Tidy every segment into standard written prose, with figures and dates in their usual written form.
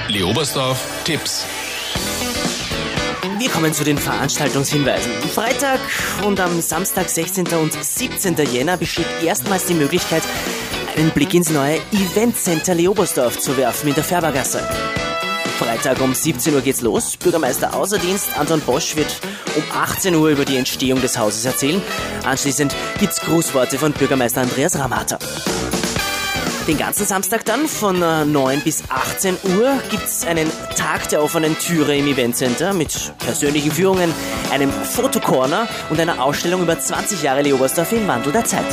Leobersdorf Tipps. Wir kommen zu den Veranstaltungshinweisen. Freitag und am Samstag, 16. und 17. Jänner besteht erstmals die Möglichkeit, einen Blick ins neue Eventcenter Leobersdorf zu werfen in der Färbergasse. Freitag um 17 Uhr geht's los. Bürgermeister Außerdienst Anton Bosch wird um 18 Uhr über die Entstehung des Hauses erzählen. Anschließend gibt's Grußworte von Bürgermeister Andreas Ramata. Den ganzen Samstag dann von 9 bis 18 Uhr gibt's einen Tag der offenen Türe im Eventcenter mit persönlichen Führungen, einem Fotocorner und einer Ausstellung über 20 Jahre Leobersdorf im Wandel der Zeit.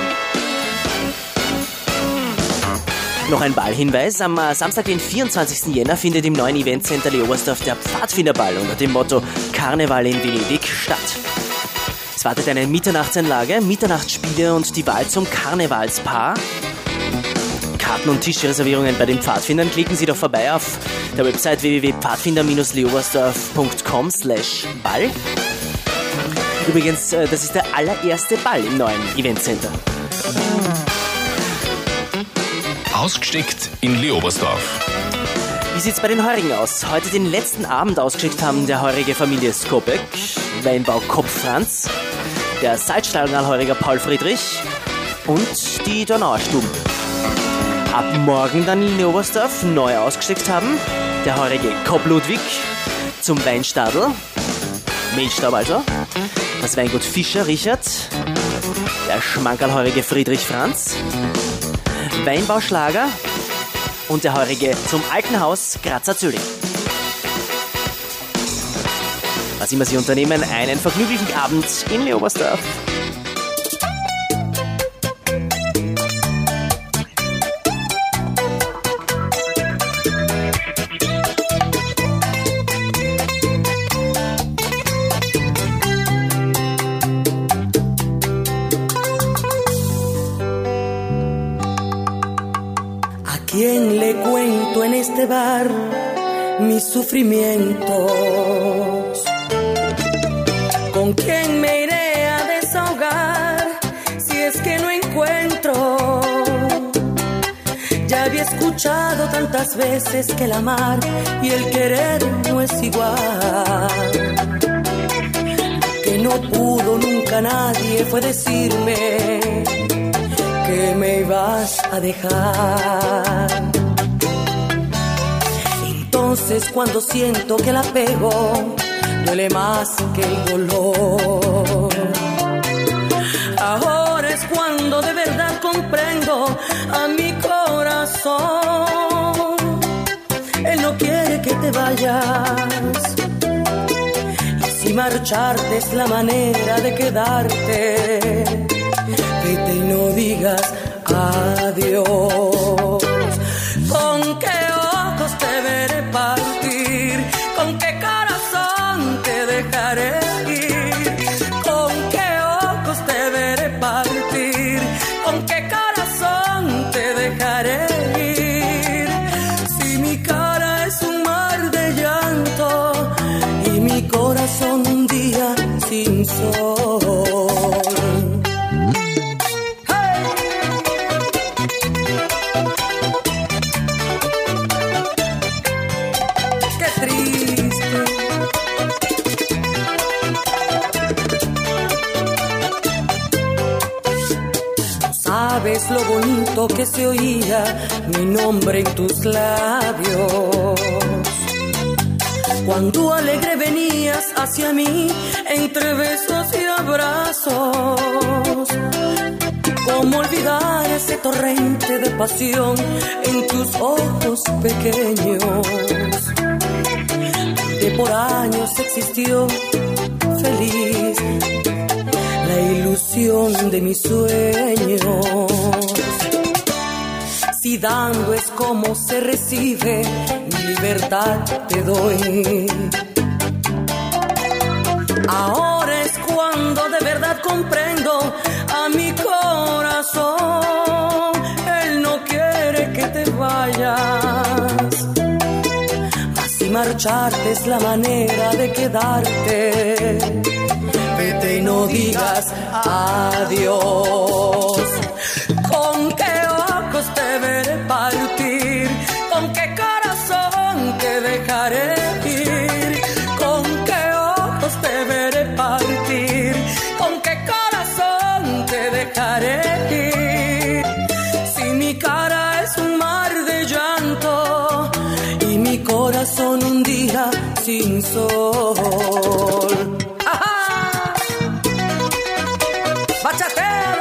Noch ein Ballhinweis. Am Samstag, den 24. Jänner, findet im neuen Eventcenter Leobersdorf der Pfadfinderball unter dem Motto Karneval in Venedig statt. Es wartet eine Mitternachtseinlage, Mitternachtsspiele und die Wahl zum Karnevalspaar. Karten- und Tischreservierungen bei den Pfadfindern klicken Sie doch vorbei auf der Website www.pfadfinder-leobersdorf.com/Ball. Übrigens, das ist der allererste Ball im neuen Eventcenter. Ausgesteckt in Leobersdorf. Wie sieht's bei den Heurigen aus? Heute den letzten Abend ausgeschickt haben der heurige Familie Skopek, Weinbau Kopf Franz, der Salzstangenheuriger Paul Friedrich und die Donauerstuben. Ab morgen dann in Leobersdorf neu ausgeschickt haben der heurige Kopp Ludwig zum Weinstadel, Mehlstaub also, das Weingut Fischer Richard, der Schmankerlheurige Friedrich Franz, Weinbauschlager und der heurige zum Alten Haus Grazer Zülling. Was immer Sie unternehmen, einen vergnüglichen Abend in Leobersdorf. ¿Quién le cuento en este bar mis sufrimientos? ¿Con quién me iré a desahogar si es que no encuentro? Ya había escuchado tantas veces que el amar y el querer no es igual. Lo que no pudo nunca nadie fue decirme que me ibas a dejar. Entonces cuando siento que el apego duele más que el dolor, ahora es cuando de verdad comprendo a mi corazón. Él no quiere que te vayas, y si marcharte es la manera de quedarte, vete y no digas adiós. ¿Con qué ojos te veré partir? ¿Con qué corazón te dejaré ir? ¿Con qué ojos te veré partir? ¿Con qué corazón te dejaré ir? Si mi cara es un mar de llanto y mi corazón un día sin sol. Sabes lo bonito que se oía mi nombre en tus labios, cuando alegre venías hacia mí entre besos y abrazos. ¿Cómo olvidar ese torrente de pasión en tus ojos pequeños, donde por años existió feliz la ilusión de mis sueños? Si dando es como se recibe, mi libertad te doy. Ahora es cuando de verdad comprendo a mi corazón. Él no quiere que te vayas, mas si marcharte es la manera de quedarte, vete y no digas adiós. ¿Con qué ojos te veré partir? ¿Con qué corazón sin sol. ¡Ajá! ¡Bachatero!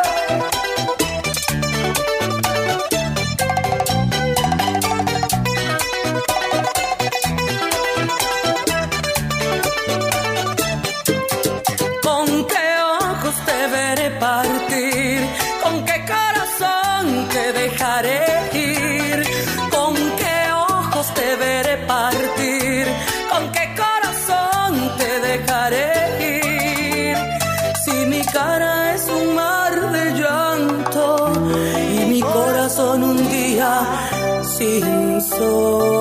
¿Con qué ojos te veré partir? ¿Con qué corazón te dejaré ir? ¿Con qué ojos te veré partir? ¿Con qué corazón te dejaré ir? Si mi cara es un mar de llanto y mi corazón un día sin sol.